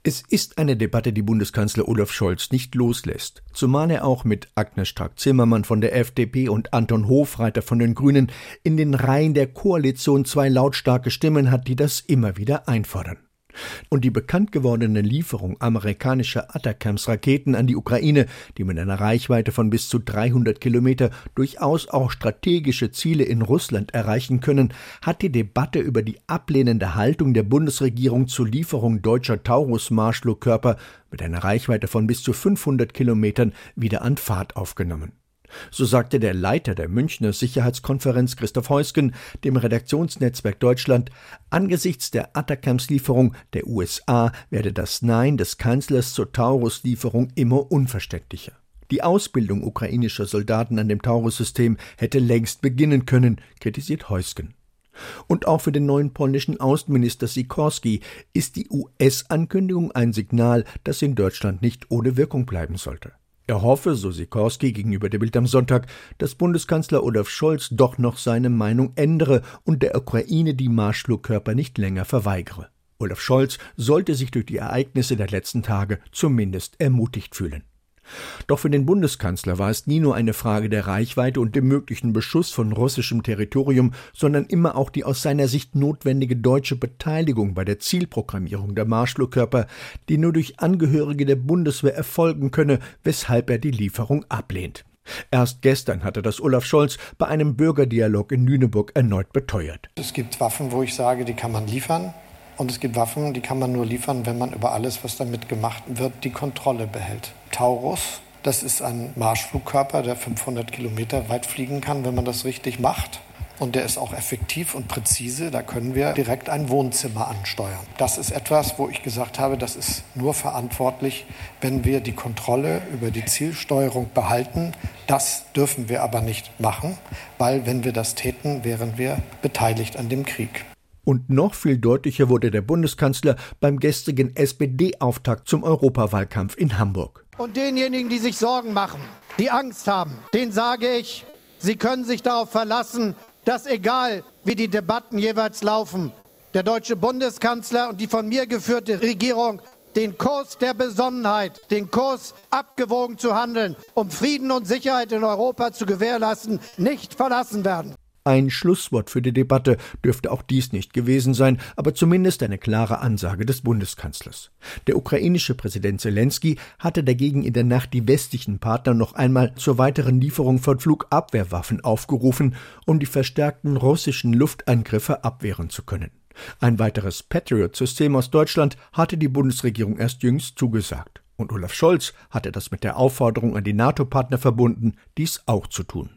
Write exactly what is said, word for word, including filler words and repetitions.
Es ist eine Debatte, die Bundeskanzler Olaf Scholz nicht loslässt, zumal er auch mit Agnes Strack-Zimmermann von der F D P und Anton Hofreiter von den Grünen in den Reihen der Koalition zwei lautstarke Stimmen hat, die das immer wieder einfordern. Und die bekannt gewordene Lieferung amerikanischer Atacams-Raketen an die Ukraine, die mit einer Reichweite von bis zu dreihundert Kilometer durchaus auch strategische Ziele in Russland erreichen können, hat die Debatte über die ablehnende Haltung der Bundesregierung zur Lieferung deutscher Taurus-Marschflugkörper mit einer Reichweite von bis zu fünfhundert Kilometern wieder an Fahrt aufgenommen. So sagte der Leiter der Münchner Sicherheitskonferenz Christoph Heusgen dem Redaktionsnetzwerk Deutschland, angesichts der Atacams-Lieferung der U S A werde das Nein des Kanzlers zur Taurus-Lieferung immer unverständlicher. Die Ausbildung ukrainischer Soldaten an dem Taurus-System hätte längst beginnen können, kritisiert Heusgen. Und auch für den neuen polnischen Außenminister Sikorski ist die U S-Ankündigung ein Signal, das in Deutschland nicht ohne Wirkung bleiben sollte. Er hoffe, so Sikorski gegenüber der Bild am Sonntag, dass Bundeskanzler Olaf Scholz doch noch seine Meinung ändere und der Ukraine die Marschflugkörper nicht länger verweigere. Olaf Scholz sollte sich durch die Ereignisse der letzten Tage zumindest ermutigt fühlen. Doch für den Bundeskanzler war es nie nur eine Frage der Reichweite und dem möglichen Beschuss von russischem Territorium, sondern immer auch die aus seiner Sicht notwendige deutsche Beteiligung bei der Zielprogrammierung der Marschflugkörper, die nur durch Angehörige der Bundeswehr erfolgen könne, weshalb er die Lieferung ablehnt. Erst gestern hatte das Olaf Scholz bei einem Bürgerdialog in Lüneburg erneut beteuert. Es gibt Waffen, wo ich sage, die kann man liefern. Und es gibt Waffen, die kann man nur liefern, wenn man über alles, was damit gemacht wird, die Kontrolle behält. Taurus, das ist ein Marschflugkörper, der fünfhundert Kilometer weit fliegen kann, wenn man das richtig macht. Und der ist auch effektiv und präzise. Da können wir direkt ein Wohnzimmer ansteuern. Das ist etwas, wo ich gesagt habe, das ist nur verantwortlich, wenn wir die Kontrolle über die Zielsteuerung behalten. Das dürfen wir aber nicht machen, weil wenn wir das täten, wären wir beteiligt an dem Krieg. Und noch viel deutlicher wurde der Bundeskanzler beim gestrigen S P D-Auftakt zum Europawahlkampf in Hamburg. Und denjenigen, die sich Sorgen machen, die Angst haben, denen sage ich, sie können sich darauf verlassen, dass egal wie die Debatten jeweils laufen, der deutsche Bundeskanzler und die von mir geführte Regierung den Kurs der Besonnenheit, den Kurs abgewogen zu handeln, um Frieden und Sicherheit in Europa zu gewährleisten, nicht verlassen werden. Ein Schlusswort für die Debatte dürfte auch dies nicht gewesen sein, aber zumindest eine klare Ansage des Bundeskanzlers. Der ukrainische Präsident Selenskyj hatte dagegen in der Nacht die westlichen Partner noch einmal zur weiteren Lieferung von Flugabwehrwaffen aufgerufen, um die verstärkten russischen Luftangriffe abwehren zu können. Ein weiteres Patriot-System aus Deutschland hatte die Bundesregierung erst jüngst zugesagt. Und Olaf Scholz hatte das mit der Aufforderung an die NATO-Partner verbunden, dies auch zu tun.